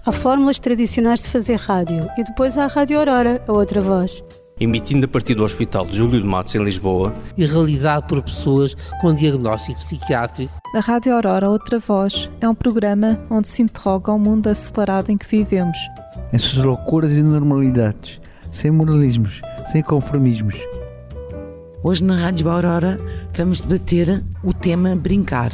Há fórmulas tradicionais de fazer rádio e depois há a Rádio Aurora, a outra voz. Emitindo a partir do Hospital de Júlio de Matos, em Lisboa. E realizado por pessoas com diagnóstico psiquiátrico. A Rádio Aurora, outra voz, é um programa onde se interroga o mundo acelerado em que vivemos. Em suas loucuras e normalidades, sem moralismos, sem conformismos. Hoje na Rádio Aurora vamos debater o tema brincar.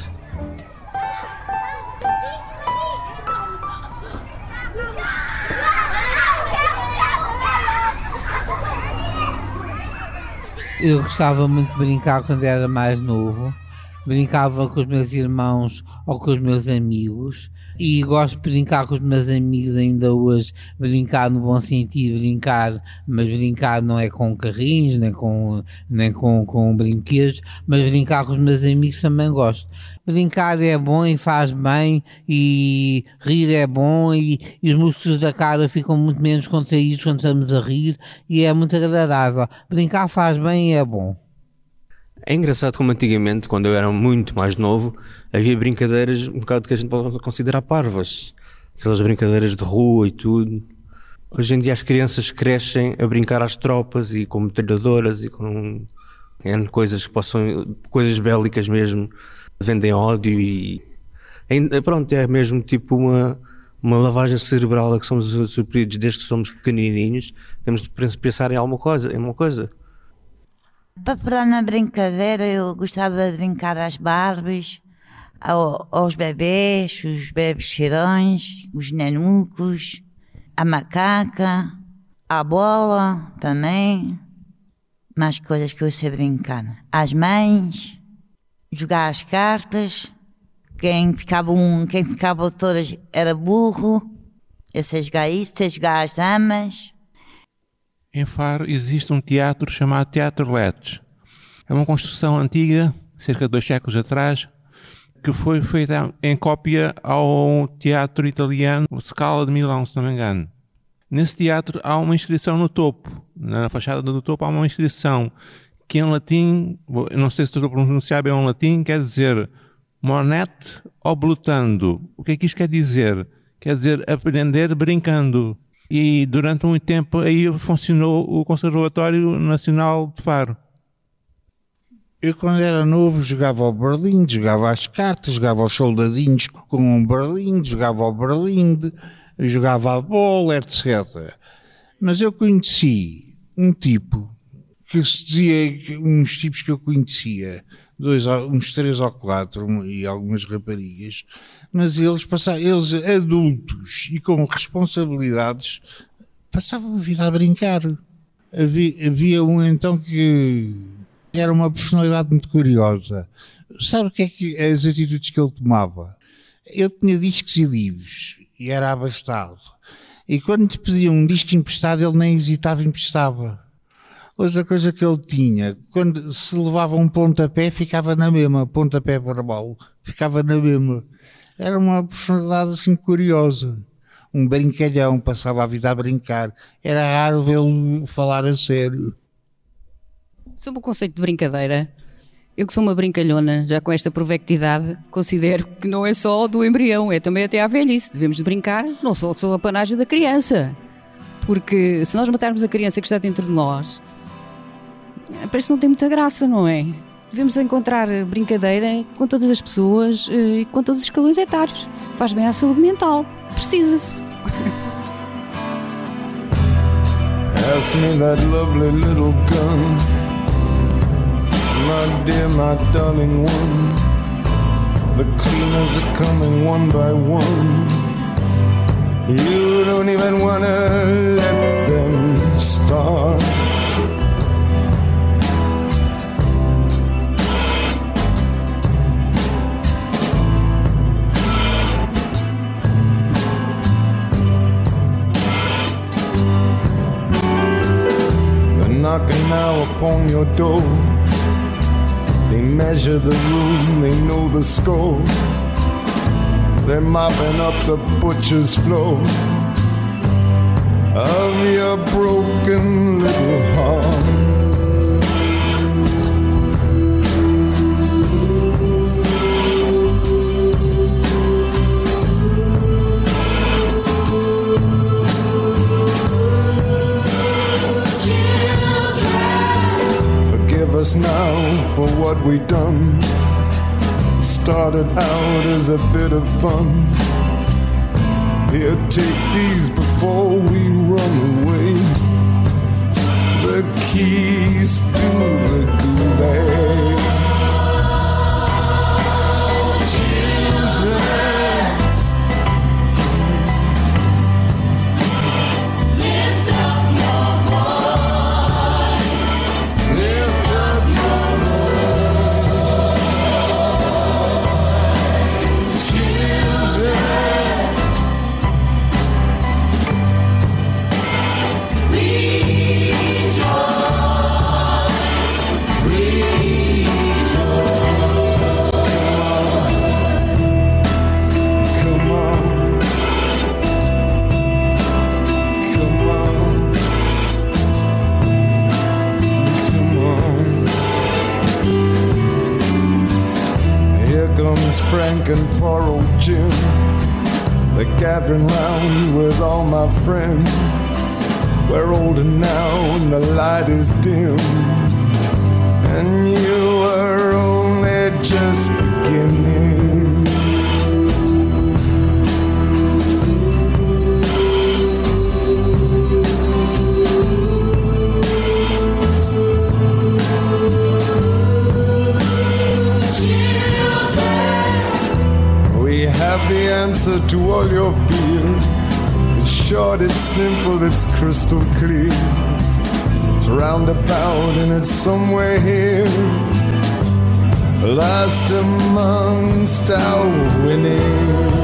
Eu gostava muito de brincar quando era mais novo. Brincava com os meus irmãos ou com os meus amigos. E gosto de brincar com os meus amigos ainda hoje. Brincar no bom sentido, mas brincar não é com carrinhos, nem com brinquedos, mas brincar com os meus amigos também gosto. Brincar é bom e faz bem, e rir é bom, e os músculos da cara ficam muito menos contraídos quando estamos a rir, e é muito agradável. Brincar faz bem e é bom. É engraçado como antigamente, quando eu era muito mais novo, havia brincadeiras um bocado que a gente pode considerar parvas. Aquelas brincadeiras de rua e tudo. Hoje em dia as crianças crescem a brincar às tropas e com metralhadoras e com coisas que possam, coisas bélicas mesmo, vendem ódio e pronto, é mesmo tipo uma lavagem cerebral a que somos surpreendidos desde que somos pequenininhos. Temos de pensar em alguma coisa. Para falar na brincadeira, eu gostava de brincar às Barbies, aos bebês, os bebês cheirões, os nenucos, a macaca, a bola também. Mais coisas que eu sei brincar. As mães, jogar as cartas, quem ficava todas era burro. Eu sei jogar isso, sei jogar as damas. Em Faro existe um teatro chamado Teatro Letes. É uma construção antiga, cerca de 2 séculos atrás, que foi feita em cópia ao teatro italiano Scala de Milão, se não me engano. Nesse teatro há uma inscrição no topo, na fachada do topo há uma inscrição que em latim, não sei se estou a pronunciar bem em latim, quer dizer monet oblutando. O que é que isto quer dizer? Quer dizer aprender brincando. E durante muito tempo aí funcionou o Conservatório Nacional de Faro. Eu quando era novo jogava ao Berlim, jogava às cartas, jogava aos soldadinhos com o Berlim, jogava ao Berlim, jogava a bola, etc. Mas eu conheci um tipo, que se dizia, uns tipos que eu conhecia, uns 3 ou 4 e algumas raparigas, mas eles adultos e com responsabilidades passavam a vida a brincar. Havia um então que era uma personalidade muito curiosa. Sabe o que é que as atitudes que ele tomava? Ele tinha discos e livros e era abastado. E quando te pediam um disco emprestado, ele nem hesitava e emprestava. Outra coisa que ele tinha, quando se levava um pontapé, ficava na mesma, pontapé verbal, ficava na mesma. Era uma personalidade assim curiosa. Um brincalhão, passava a vida a brincar. Era raro vê-lo falar a sério. Sobre o conceito de brincadeira, eu que sou uma brincalhona, já com esta provectidade, considero que não é só do embrião, é também até à velhice. Devemos de brincar não só a apanagem da criança. Porque se nós matarmos a criança que está dentro de nós, parece que não tem muita graça, não é? Devemos encontrar brincadeira com todas as pessoas e com todos os escalões etários. Faz bem à saúde mental. Precisa-se. Pass me that lovely little gun, my dear, my darling one. The cleaners are coming one by one. You don't even wanna let them start. Knocking now upon your door. They measure the room, they know the score. They're mopping up the butcher's floor of your broken little heart. for what we done. Started out as a bit of fun. Here, take these before we run away. The keys to the gulag. Frank and poor old Jim, they're gathering round with all my friends. We're older now and the light is dim, and you are only just beginning. Have the answer to all your fears. It's short, it's simple, it's crystal clear. It's roundabout and it's somewhere here, last amongst our winning.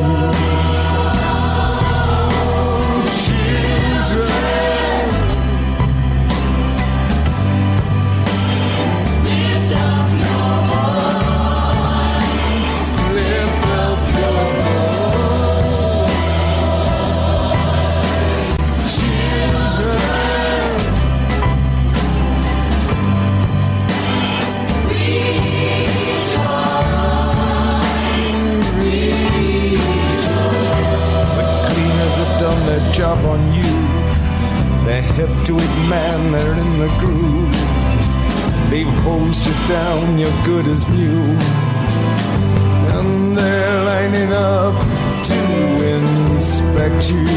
Job on you, they're hip to it, man, they're in the groove. They've hosed you down, you're good as new, and they're lining up to inspect you.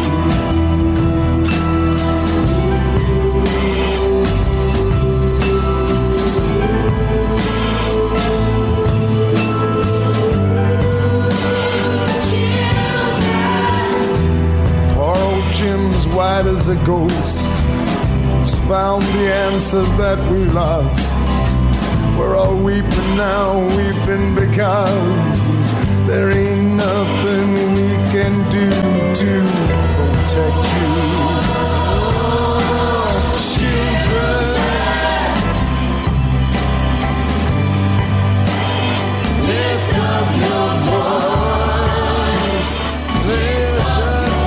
Jim's white as a ghost has found the answer that we lost. We're all weeping now, weeping because there ain't nothing we can do to protect you. Oh, children, lift up your voice. Lift up.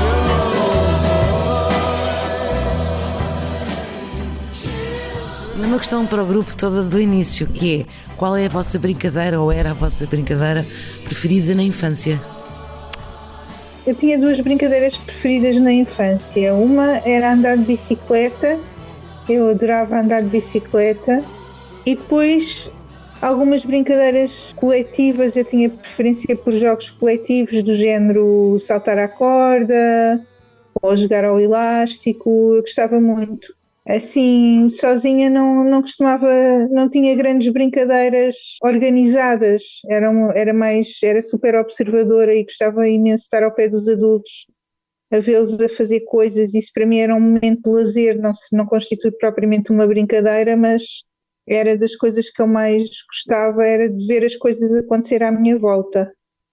Uma questão para o grupo toda do início, que é: qual é a vossa brincadeira, ou era a vossa brincadeira preferida na infância? Eu tinha duas brincadeiras preferidas na infância. Uma era andar de bicicleta, eu adorava andar de bicicleta, e depois algumas brincadeiras coletivas. Eu tinha preferência por jogos coletivos do género saltar à corda ou jogar ao elástico. Eu gostava muito. Assim, sozinha não costumava, não tinha grandes brincadeiras organizadas, era super observadora e gostava imenso de estar ao pé dos adultos, a vê-los a fazer coisas. Isso para mim era um momento de lazer, não constitui propriamente uma brincadeira, mas era das coisas que eu mais gostava, era de ver as coisas acontecer à minha volta.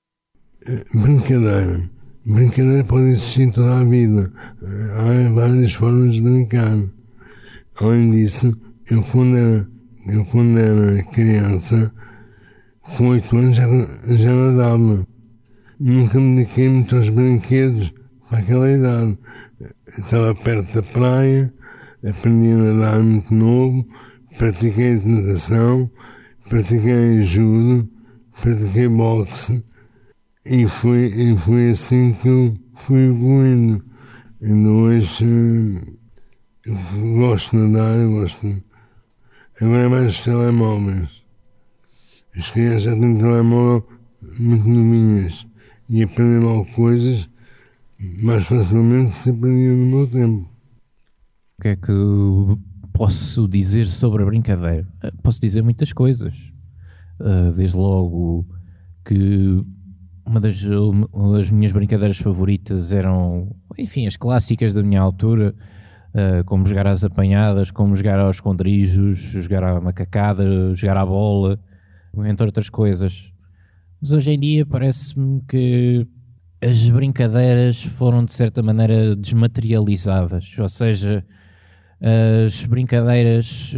Brincadeira pode existir toda a vida, há várias formas de brincar. Além disso, eu quando era criança, com 8 anos já nadava. Nunca me dediquei muito aos brinquedos para aquela idade. Estava perto da praia, aprendi a nadar muito novo, pratiquei natação, pratiquei judo, pratiquei boxe, e foi assim que eu fui evoluindo. Ainda hoje eu gosto de nadar, Agora é mais os telemóveis. As crianças já têm telemóvel muito novinhas e aprendem logo coisas mais facilmente se aprendiam no meu tempo. O que é que posso dizer sobre a brincadeira? Posso dizer muitas coisas. Desde logo que as minhas brincadeiras favoritas eram, enfim, as clássicas da minha altura, como jogar às apanhadas, como jogar aos esconderijos, jogar à macacada, jogar à bola, entre outras coisas. Mas hoje em dia parece-me que as brincadeiras foram de certa maneira desmaterializadas, ou seja, as brincadeiras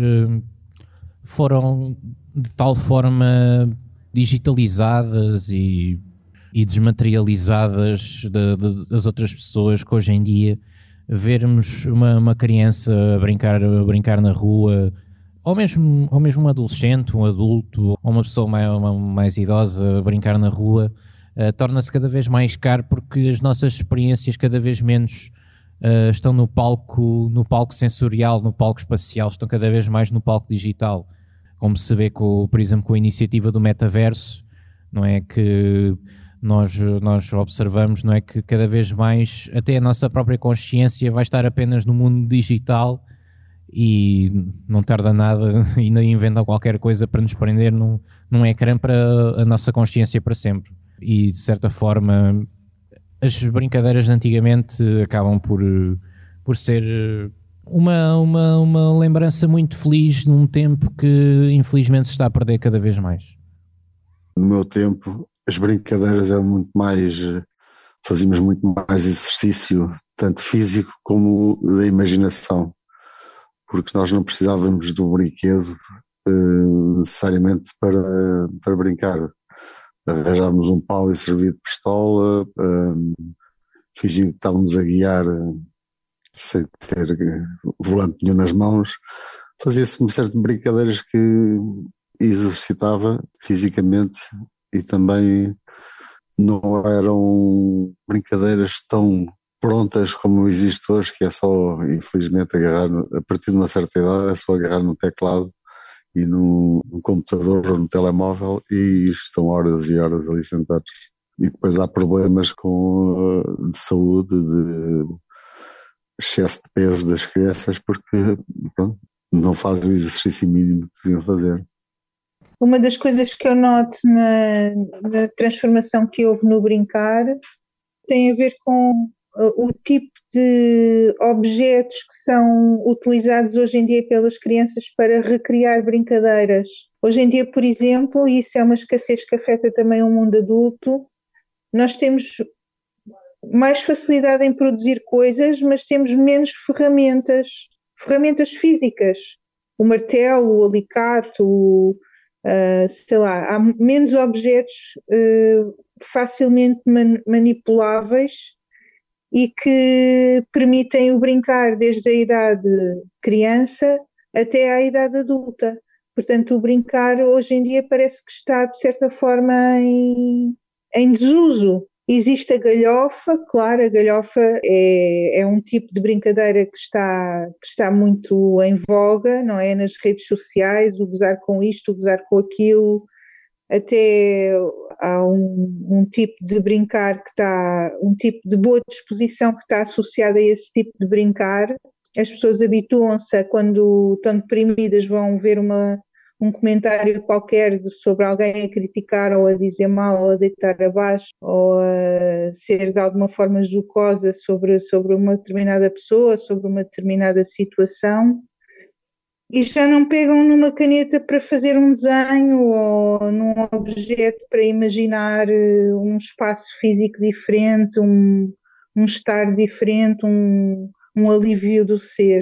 foram de tal forma digitalizadas e desmaterializadas das outras pessoas, que hoje em dia vermos uma criança a brincar na rua, ou mesmo um adolescente, um adulto, ou uma pessoa mais idosa a brincar na rua, torna-se cada vez mais caro, porque as nossas experiências cada vez menos estão no palco sensorial, no palco espacial, estão cada vez mais no palco digital, como se vê, por exemplo, com a iniciativa do metaverso, não é, que nós observamos, não é, que cada vez mais até a nossa própria consciência vai estar apenas no mundo digital, e não tarda nada, ainda inventam qualquer coisa para nos prender num ecrã para a nossa consciência para sempre. E de certa forma as brincadeiras de antigamente acabam por ser uma lembrança muito feliz num tempo que infelizmente se está a perder cada vez mais. No meu tempo as brincadeiras eram muito mais, fazíamos muito mais exercício, tanto físico como da imaginação, porque nós não precisávamos do brinquedo necessariamente para brincar. Arranjávamos um pau e servia de pistola, fingindo que estávamos a guiar sem ter volante nenhum nas mãos. Fazia-se uma série de brincadeiras que exercitava fisicamente, e também não eram brincadeiras tão prontas como existe hoje, que é só, infelizmente, agarrar, a partir de uma certa idade, é só agarrar no teclado e no computador ou no telemóvel e estão horas e horas ali sentados. E depois há problemas de saúde, de excesso de peso das crianças, porque pronto, não fazem o exercício mínimo que deviam fazer. Uma das coisas que eu noto na transformação que houve no brincar tem a ver com o tipo de objetos que são utilizados hoje em dia pelas crianças para recriar brincadeiras. Hoje em dia, por exemplo, e isso é uma escassez que afeta também o mundo adulto, nós temos mais facilidade em produzir coisas, mas temos menos ferramentas físicas. O martelo, o alicate, sei lá, há menos objetos facilmente manipuláveis e que permitem o brincar desde a idade criança até à idade adulta. Portanto, o brincar hoje em dia parece que está, de certa forma, em desuso. Existe a galhofa, claro, a galhofa é um tipo de brincadeira que está muito em voga, não é? Nas redes sociais, o gozar com isto, o gozar com aquilo. Até há um tipo de brincar um tipo de boa disposição que está associada a esse tipo de brincar. As pessoas habituam-se a, quando estão deprimidas, vão ver um comentário qualquer sobre alguém a criticar ou a dizer mal ou a deitar abaixo ou a ser de alguma forma jocosa sobre uma determinada pessoa, sobre uma determinada situação, e já não pegam numa caneta para fazer um desenho ou num objeto para imaginar um espaço físico diferente, um estar diferente, um alívio do ser.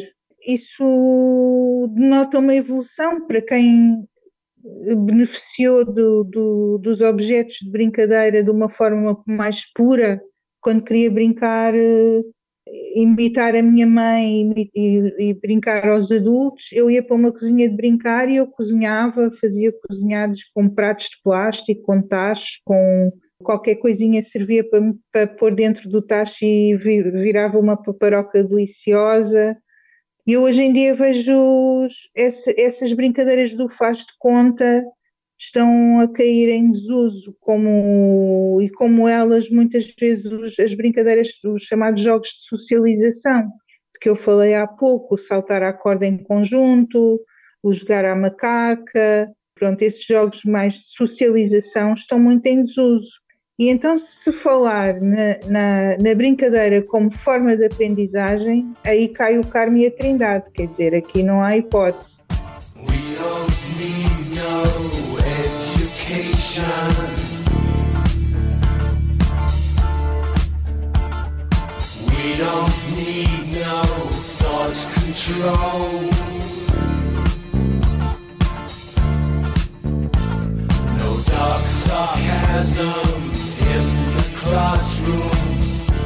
Isso denota uma evolução para quem beneficiou dos objetos de brincadeira de uma forma mais pura, quando queria brincar, imitar a minha mãe e brincar aos adultos. Eu ia para uma cozinha de brincar e eu cozinhava, fazia cozinhados com pratos de plástico, com tachos, com qualquer coisinha servia para pôr dentro do tacho e virava uma paparoca deliciosa. E eu hoje em dia vejo essas brincadeiras do faz de conta estão a cair em desuso, como elas muitas vezes, as brincadeiras, os chamados jogos de socialização, de que eu falei há pouco, o saltar à corda em conjunto, o jogar à macaca, pronto, esses jogos mais de socialização estão muito em desuso. E então, se falar na brincadeira como forma de aprendizagem, aí cai o Carmo e a Trindade, quer dizer, aqui não há hipótese. We don't need no education. We don't need no thought control. No dark sarcasm in the classroom.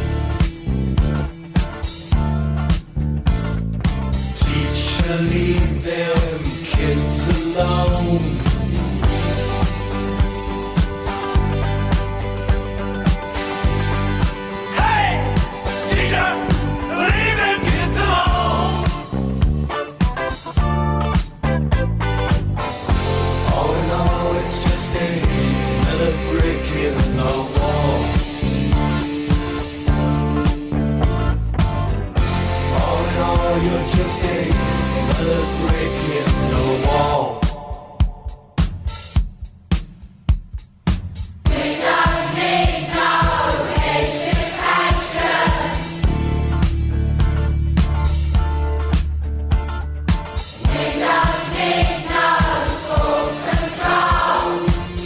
Teacher, leave them kids alone. Hey, teacher, leave them kids alone. All in all, it's just another brick in the wall. All in all, you're just another brick in the wall. We don't need no education. We don't need no full control.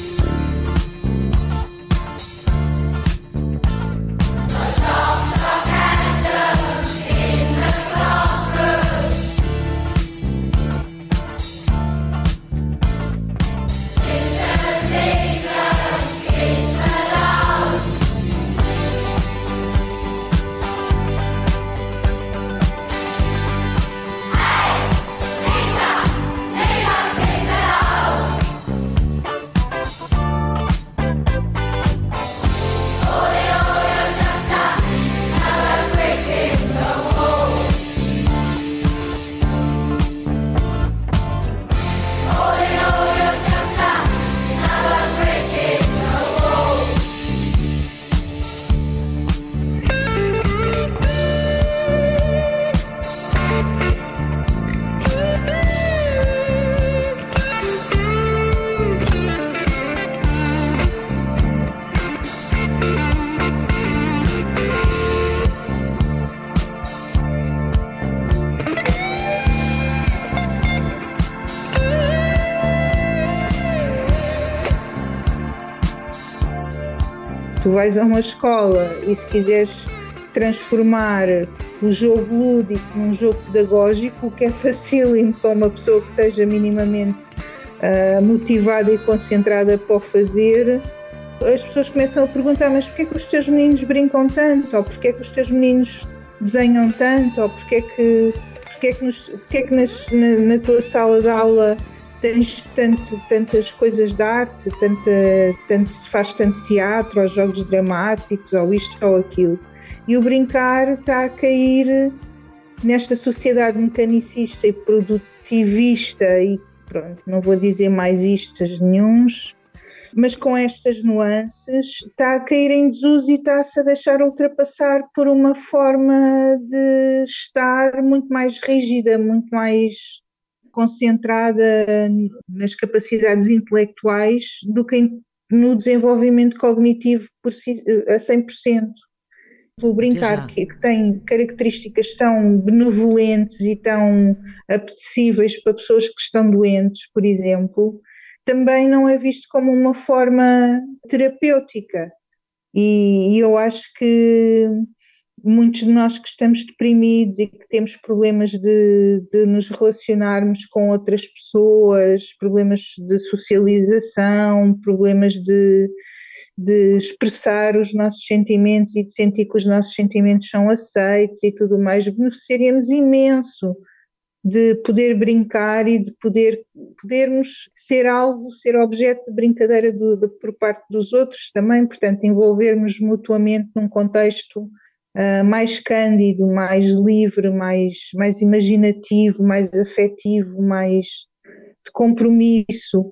No dark sarcasm in the classroom. Teachers leave them kids alone. Hey, teacher, leave us kids alone. All you're just another brick in the wall. All you're just another brick in the wall. Tu vais a uma escola e se quiseres transformar o jogo lúdico num jogo pedagógico, o que é facílimo para uma pessoa que esteja minimamente motivada e concentrada para o fazer, as pessoas começam a perguntar: mas porquê que os teus meninos brincam tanto? Ou porquê que os teus meninos desenham tanto? Ou porquê que na tua sala de aula tens tantas coisas de arte, tanto se faz tanto teatro, ou jogos dramáticos, ou isto ou aquilo. E o brincar está a cair nesta sociedade mecanicista e produtivista, e pronto, não vou dizer mais istas nenhuns, mas com estas nuances está a cair em desuso e está-se a deixar ultrapassar por uma forma de estar muito mais rígida, muito mais concentrada nas capacidades intelectuais do que no desenvolvimento cognitivo a 100%. O brincar, que tem características tão benevolentes e tão apetecíveis para pessoas que estão doentes, por exemplo, também não é visto como uma forma terapêutica. E eu acho que muitos de nós que estamos deprimidos e que temos problemas de nos relacionarmos com outras pessoas, problemas de socialização, problemas de expressar os nossos sentimentos e de sentir que os nossos sentimentos são aceitos e tudo mais, beneficiaríamos imenso de poder brincar e de podermos ser alvo, ser objeto de brincadeira por parte dos outros também, portanto envolvermos mutuamente num contexto mais cândido, mais livre, mais imaginativo, mais afetivo, mais de compromisso,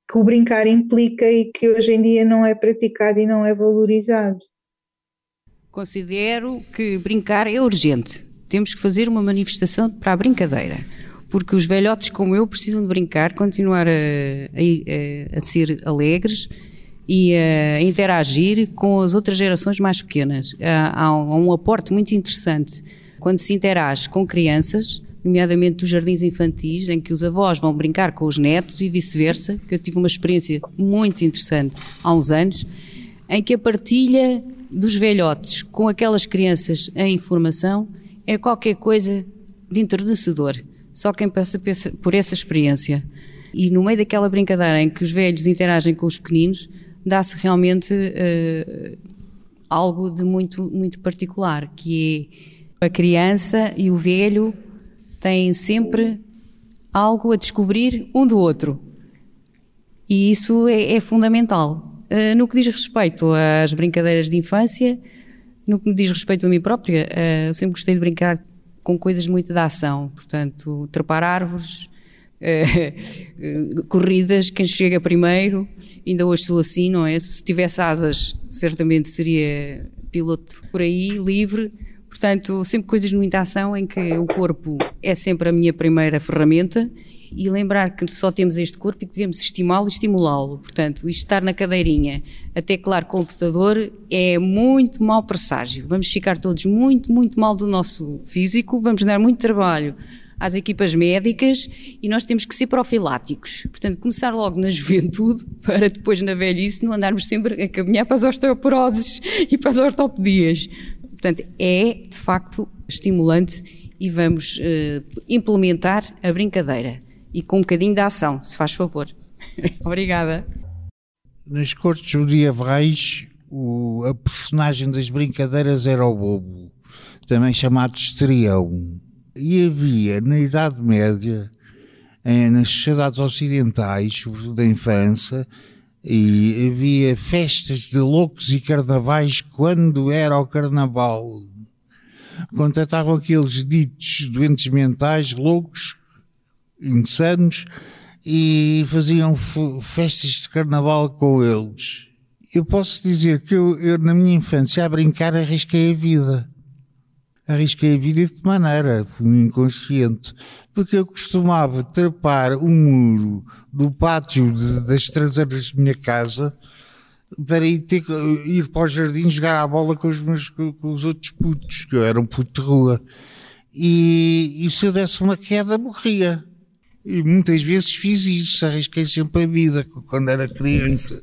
que o brincar implica e que hoje em dia não é praticado e não é valorizado. Considero que brincar é urgente. Temos que fazer uma manifestação para a brincadeira, porque os velhotes como eu precisam de brincar, continuar a ser alegres e a interagir com as outras gerações mais pequenas. Há um aporte muito interessante quando se interage com crianças, nomeadamente dos jardins infantis, em que os avós vão brincar com os netos e vice-versa, que eu tive uma experiência muito interessante há uns anos, em que a partilha dos velhotes com aquelas crianças em formação é qualquer coisa de enternecedor. Só quem passa por essa experiência. E no meio daquela brincadeira em que os velhos interagem com os pequeninos, dá-se realmente algo de muito, muito particular, que é a criança e o velho têm sempre algo a descobrir um do outro. E isso é fundamental. No que diz respeito às brincadeiras de infância, no que me diz respeito a mim própria, eu sempre gostei de brincar com coisas muito de ação. Portanto, trepar árvores, corridas, quem chega primeiro, ainda hoje sou assim, não é? Se tivesse asas, certamente seria piloto por aí, livre. Portanto, sempre coisas de muita ação em que o corpo é sempre a minha primeira ferramenta e lembrar que só temos este corpo e que devemos estimá-lo e estimulá-lo. Portanto, isto estar na cadeirinha a teclar computador é muito mau presságio. Vamos ficar todos muito, muito mal do nosso físico, vamos dar muito trabalho às equipas médicas e nós temos que ser profiláticos. Portanto, começar logo na juventude para depois na velhice não andarmos sempre a caminhar para as osteoporoses e para as ortopedias. Portanto, é de facto estimulante e vamos implementar a brincadeira e com um bocadinho de ação, se faz favor. Obrigada. Nas cortes medievais, a personagem das brincadeiras era o bobo, também chamado histrião. E havia, na Idade Média, nas sociedades ocidentais, sobretudo da infância, e havia festas de loucos e carnavais quando era o carnaval. Contratavam aqueles ditos doentes mentais, loucos, insanos, e faziam festas de carnaval com eles. Eu posso dizer que eu na minha infância, a brincar, arrisquei a vida. Arrisquei a vida de que maneira? Fui inconsciente. Porque eu costumava trepar o muro do pátio das traseiras da minha casa para ir para o jardim jogar a bola com os outros putos, que eu era um puto de rua. E se eu desse uma queda, morria. E muitas vezes fiz isso, arrisquei sempre a vida quando era criança.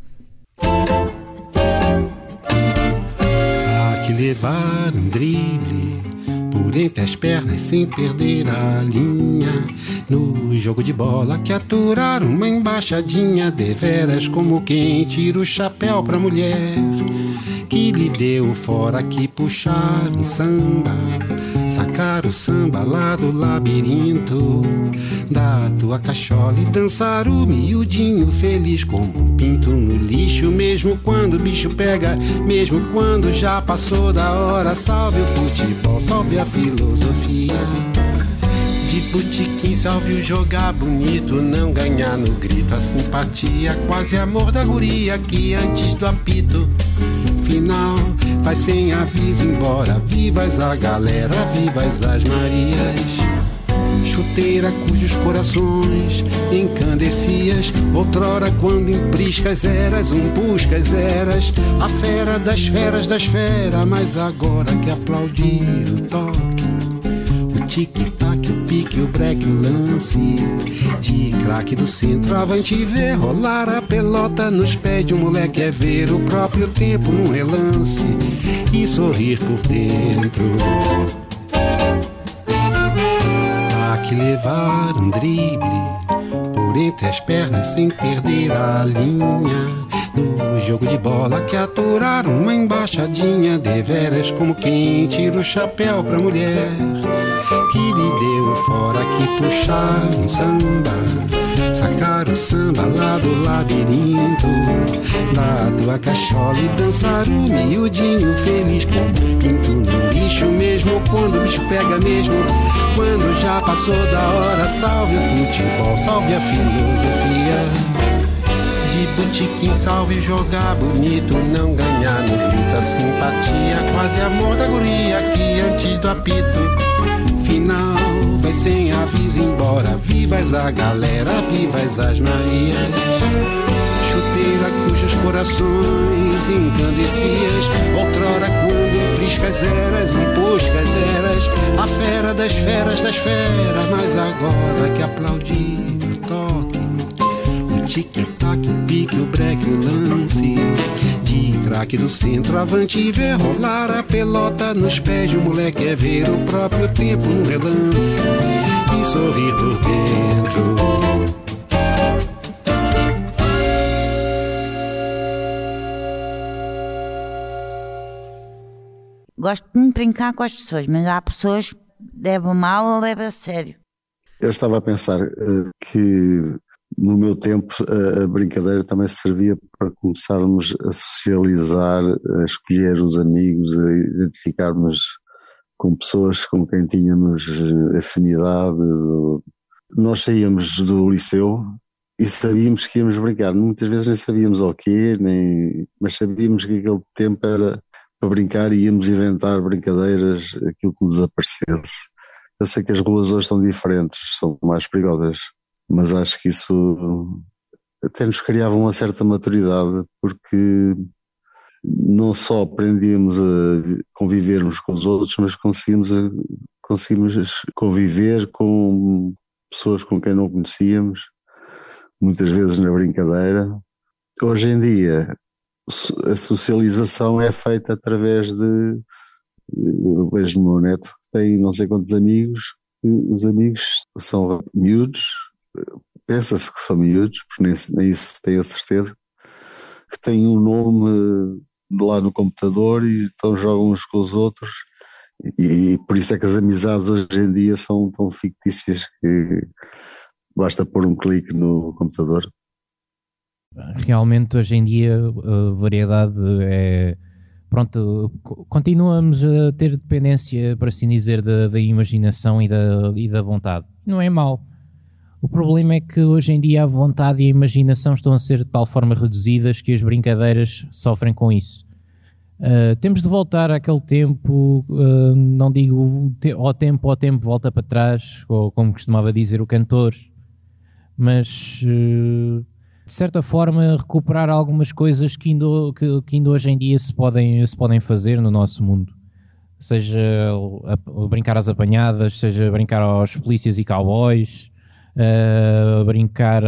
Há que levar um drible por entre as pernas sem perder a linha. No jogo de bola que aturar uma embaixadinha, deveras como quem tira o chapéu pra mulher que lhe deu fora que puxar um samba, sacar o samba lá do labirinto da tua cachola e dançar o miudinho feliz como um pinto no lixo, mesmo quando o bicho pega, mesmo quando já passou da hora. Salve o futebol, salve a filosofia de botequim, salve o jogar bonito, não ganhar no grito, a simpatia, quase amor da guria que antes do apito final vai sem aviso embora. Vivas a galera, vivas as Marias, chuteira cujos corações encandecias outrora quando em priscas eras um buscas eras a fera das feras das feras, mas agora que aplaudir o toque, o tic-tac, o pique, o break, o lance de craque do centro, avante ver rolar a pelota nos pés de um moleque, é ver o próprio tempo num relance e sorrir por dentro. Há que levar um drible por entre as pernas sem perder a linha. No jogo de bola que aturar uma embaixadinha, deveras como quem tira o chapéu pra mulher que lhe deu fora que puxar um samba, sacar o samba lá do labirinto da tua cachola e dançar o miudinho feliz como um pinto no lixo, mesmo quando o bicho pega, mesmo quando já passou da hora. Salve o futebol, salve a filosofia botiquim, salve, jogar bonito, não ganhar, não grita, simpatia, quase amor da guria aqui antes do apito final. Vai sem aviso embora, vivas a galera, vivas as Marias. Chuteira cujos corações incandescias, outrora quando priscas eras, puscas eras, a fera das feras, mas agora que aplaudir o toque, o tic-tac, o pique, o break, o lance, de craque do centroavante e ver rolar a pelota nos pés de um moleque, é ver o próprio tempo num relance e sorrir por dentro. Gosto de brincar com as pessoas, mas há pessoas que levam mal ou levam a sério. Eu estava a pensar que no meu tempo a brincadeira também servia para começarmos a socializar, a escolher os amigos, a identificarmos com pessoas com quem tínhamos afinidade. Nós saíamos do liceu e sabíamos que íamos brincar. Muitas vezes nem sabíamos o quê, mas sabíamos que aquele tempo era para brincar e íamos inventar brincadeiras, aquilo que nos aparecesse. Eu sei que as ruas hoje são diferentes, são mais perigosas, mas acho que isso até nos criava uma certa maturidade, porque não só aprendíamos a convivermos com os outros, mas conseguimos conviver com pessoas com quem não conhecíamos, muitas vezes na brincadeira. Hoje em dia a socialização é feita através de, eu vejo no meu neto que tem não sei quantos amigos, os amigos são miúdos, pensa-se que são miúdos, porque nem isso se tem a certeza, que têm um nome lá no computador e então jogam uns com os outros, e por isso é que as amizades hoje em dia são tão fictícias que basta pôr um clique no computador. Realmente hoje em dia a variedade é... Pronto, continuamos a ter dependência, por assim dizer, da imaginação e da vontade. Não é mau. O problema é que hoje em dia a vontade e a imaginação estão a ser de tal forma reduzidas que as brincadeiras sofrem com isso. Temos de voltar àquele tempo, não digo ao tempo volta para trás, ou como costumava dizer o cantor, mas... de certa forma recuperar algumas coisas que ainda hoje em dia se podem fazer no nosso mundo, seja brincar às apanhadas, seja brincar aos polícias e cowboys, brincar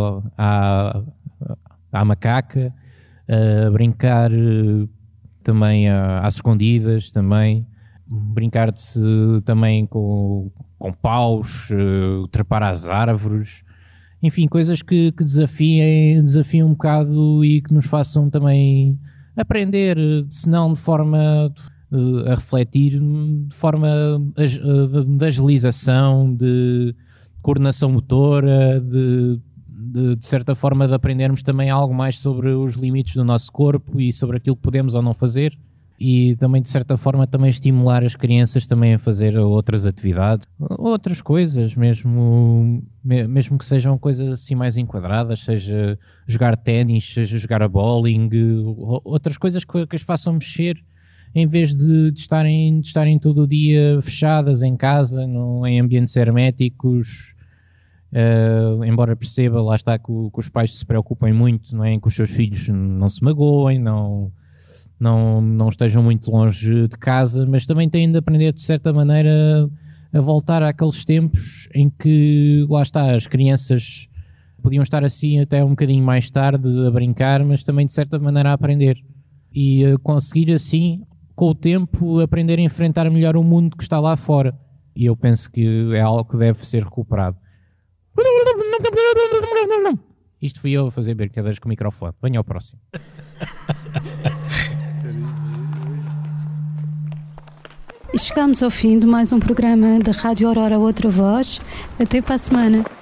à macaca, brincar também às escondidas, também brincar também com paus, trepar às árvores. Enfim, coisas que desafiem um bocado e que nos façam também aprender, se não de forma a refletir, de forma de agilização, de coordenação motora, de certa forma de aprendermos também algo mais sobre os limites do nosso corpo e sobre aquilo que podemos ou não fazer. E também, de certa forma, também estimular as crianças também a fazer outras atividades, outras coisas, mesmo que sejam coisas assim mais enquadradas, seja jogar ténis, seja jogar a bowling, outras coisas que as façam mexer, em vez de estarem todo o dia fechadas em casa, em ambientes herméticos. Embora perceba, lá está, que os pais se preocupem muito, não é, em que os seus filhos não se magoem, não estejam muito longe de casa, mas também têm de aprender de certa maneira a voltar àqueles tempos em que, lá está, as crianças podiam estar assim até um bocadinho mais tarde a brincar, mas também de certa maneira a aprender e a conseguir assim, com o tempo, aprender a enfrentar melhor o mundo que está lá fora. E eu penso que é algo que deve ser recuperado. Isto fui eu a fazer brincadeiras com o microfone. Venha ao próximo. E chegamos ao fim de mais um programa da Rádio Aurora Outra Voz. Até para a semana.